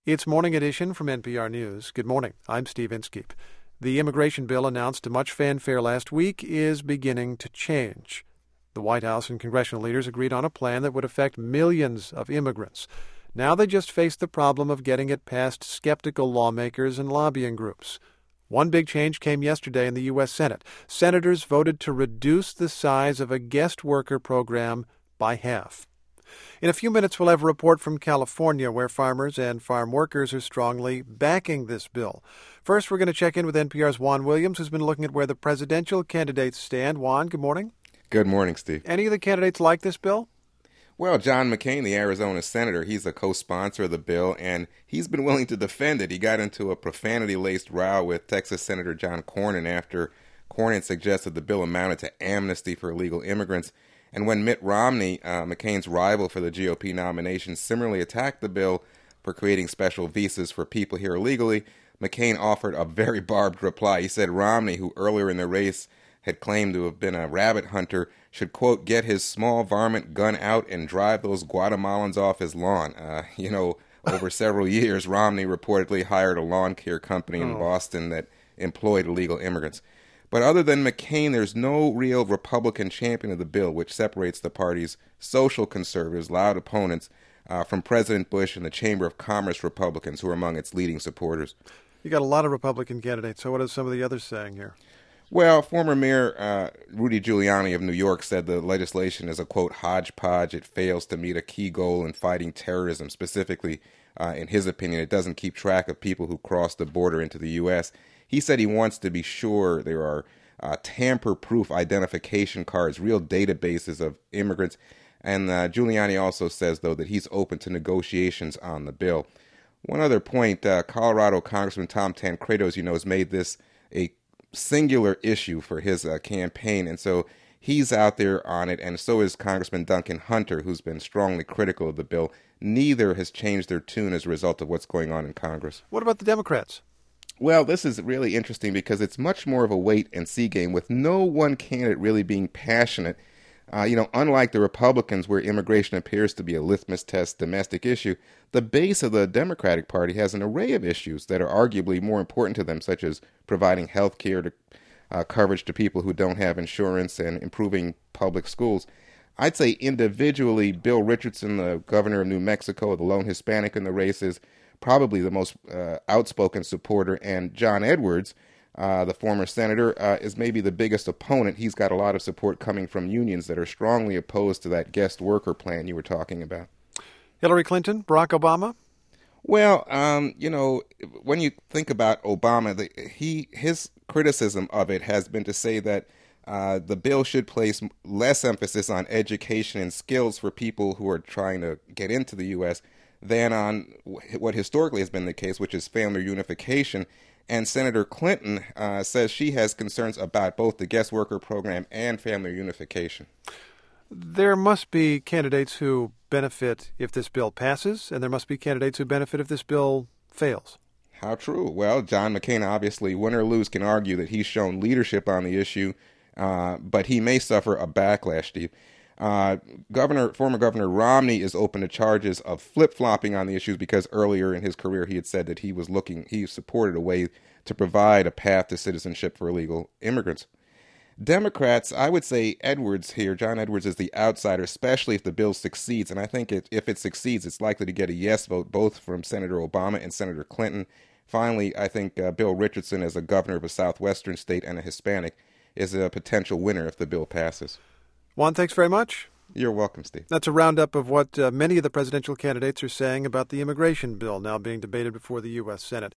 It's Morning Edition from NPR News. Good morning. I'm Steve Inskeep. The immigration bill announced to much fanfare last week is beginning to change. The White House and congressional leaders agreed on a plan that would affect millions of immigrants. Now they just face the problem of getting it past skeptical lawmakers and lobbying groups. One big change came yesterday in the U.S. Senate. Senators voted to reduce the size of a guest worker program by half. In a few minutes, we'll have a report from California where farmers and farm workers are strongly backing this bill. First, we're going to check in with NPR's Juan Williams, who's been looking at where the presidential candidates stand. Juan, good morning. Good morning, Steve. Any of the candidates like this bill? Well, John McCain, the Arizona senator, he's a co-sponsor of the bill, and he's been willing to defend it. He got into a profanity-laced row with Texas Senator John Cornyn after Cornyn suggested the bill amounted to amnesty for illegal immigrants. And when Mitt Romney, McCain's rival for the GOP nomination, similarly attacked the bill for creating special visas for people here illegally, McCain offered a very barbed reply. He said Romney, who earlier in the race had claimed to have been a rabbit hunter, should, quote, get his small varmint gun out and drive those Guatemalans off his lawn. Over several years, Romney reportedly hired a lawn care company in Boston that employed illegal immigrants. But other than McCain, there's no real Republican champion of the bill, which separates the party's social conservatives, loud opponents, from President Bush and the Chamber of Commerce Republicans, who are among its leading supporters. You got a lot of Republican candidates, so what are some of the others saying here? Well, former Mayor Rudy Giuliani of New York said the legislation is a, quote, hodgepodge. It fails to meet a key goal in fighting terrorism. Specifically, in his opinion, it doesn't keep track of people who cross the border into the U.S. He said he wants to be sure there are tamper-proof identification cards, real databases of immigrants. And Giuliani also says, though, that he's open to negotiations on the bill. One other point, Colorado Congressman Tom Tancredo, as you know, has made this a singular issue for his campaign. And so he's out there on it, and so is Congressman Duncan Hunter, who's been strongly critical of the bill. Neither has changed their tune as a result of what's going on in Congress. What about the Democrats? Well, this is really interesting because it's much more of a wait-and-see game with no one candidate really being passionate. Unlike the Republicans, where immigration appears to be a litmus test domestic issue, the base of the Democratic Party has an array of issues that are arguably more important to them, such as providing health care coverage to people who don't have insurance and improving public schools. I'd say individually, Bill Richardson, the governor of New Mexico, the lone Hispanic in the race, is probably the most outspoken supporter, and John Edwards, the former senator, is maybe the biggest opponent. He's got a lot of support coming from unions that are strongly opposed to that guest worker plan you were talking about. Hillary Clinton, Barack Obama? Well, when you think about Obama, his criticism of it has been to say that the bill should place less emphasis on education and skills for people who are trying to get into the U.S. than on what historically has been the case, which is family unification. And Senator Clinton says she has concerns about both the guest worker program and family unification. There must be candidates who benefit if this bill passes, and there must be candidates who benefit if this bill fails. How true? Well, John McCain, obviously, win or lose, can argue that he's shown leadership on the issue, but he may suffer a backlash, Steve. Former Governor Romney is open to charges of flip-flopping on the issues because earlier in his career he had said that he supported a way to provide a path to citizenship for illegal immigrants. Democrats, I would say John Edwards is the outsider, especially if the bill succeeds. And I think if it succeeds, it's likely to get a yes vote both from Senator Obama and Senator Clinton. Finally, I think Bill Richardson, as a governor of a southwestern state and a Hispanic, is a potential winner if the bill passes. Juan, thanks very much. You're welcome, Steve. That's a roundup of what many of the presidential candidates are saying about the immigration bill now being debated before the U.S. Senate.